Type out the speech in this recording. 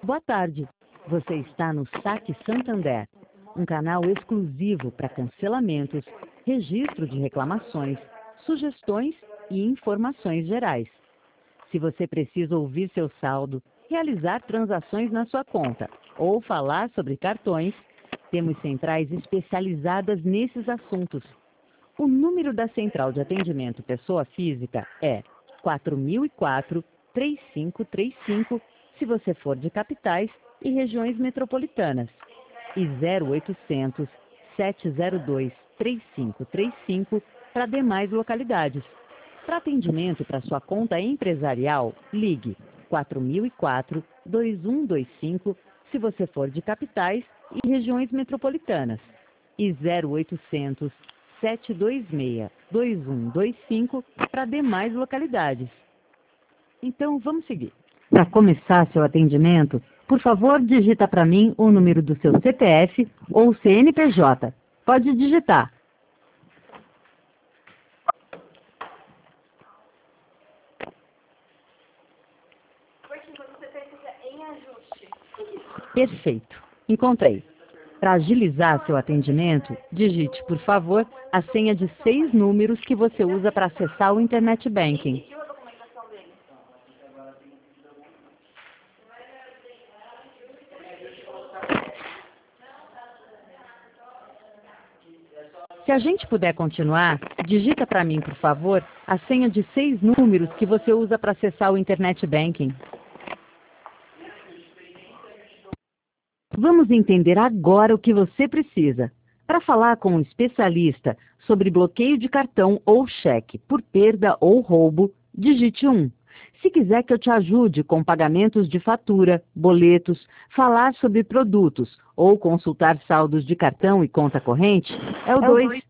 Boa tarde. Você está no Saque Santander, um canal exclusivo para cancelamentos, registro de reclamações, sugestões e informações gerais. Se você precisa ouvir seu saldo, realizar transações na sua conta ou falar sobre cartões, temos centrais especializadas nesses assuntos. O número da Central de Atendimento Pessoa Física é 4004-3535, se você for de capitais e regiões metropolitanas, e 0800-702-3535 para demais localidades. Para atendimento para sua conta empresarial, ligue 4004-2125, se você for de capitais e regiões metropolitanas, e 0800-726-2125 para demais localidades. Então, vamos seguir. Para começar seu atendimento, por favor, digita para mim o número do seu CPF ou CNPJ. Pode digitar. Perfeito. Encontrei. Para agilizar seu atendimento, digite, por favor, a senha de 6 números que você usa para acessar o Internet Banking. Se a gente puder continuar, digita para mim, por favor, a senha de 6 números que você usa para acessar o Internet Banking. Vamos entender agora o que você precisa. Para falar com um especialista sobre bloqueio de cartão ou cheque por perda ou roubo, digite 1. Se quiser que eu te ajude com pagamentos de fatura, boletos, falar sobre produtos ou consultar saldos de cartão e conta corrente, é o 2.